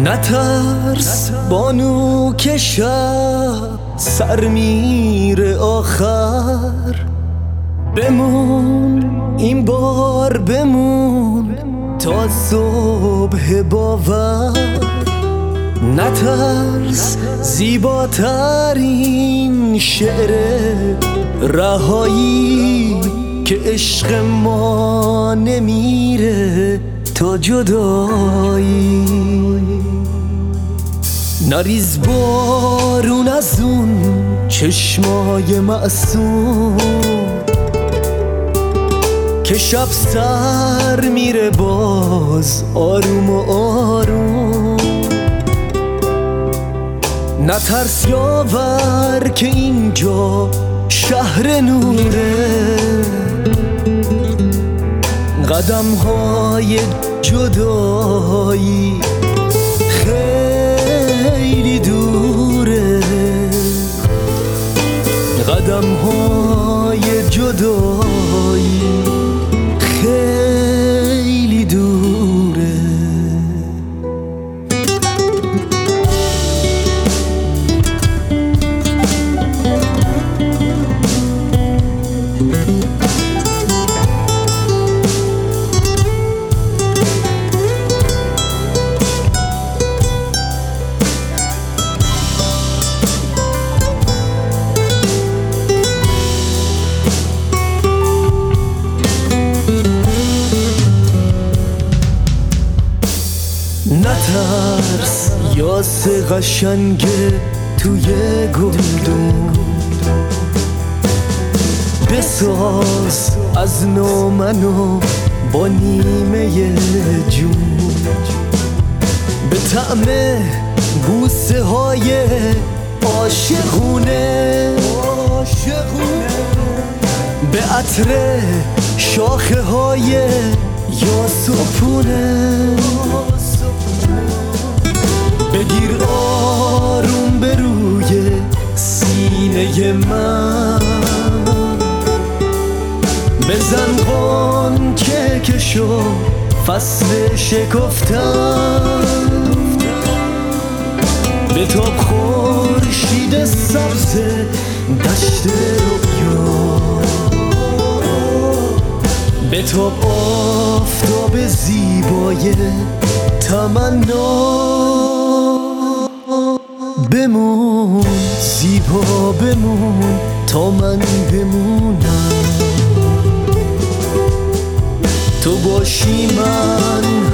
نترس بانو که شب سر میره آخر، بمون این بار بمون تا صبح باور. نترس زیباترین شعر رهایی که عشق ما نمیره تا جدایی. نریز بارون از اون چشمای معصوم که شب سر میره باز آروم و آروم. نترس یاور که اینجا شهر نوره، قدم های جدایی خیلی دوره، قدم های جدایی خیلی دوره. نترس یاس قشنگه توی گلدون، بساز از نو منو با نیمه جون. به طعم بوسه های عاشقونه، به عطر شاخه های یاسوپونه. بگیر آروم به روی سینه من، بزن غنچه که شو فصل شکفتن. به تاب خورشید سبز دشت رویا، به تاب آفتاب زیبای تمنا. بمون زیبا بمون تا من بمونم، تو باشی من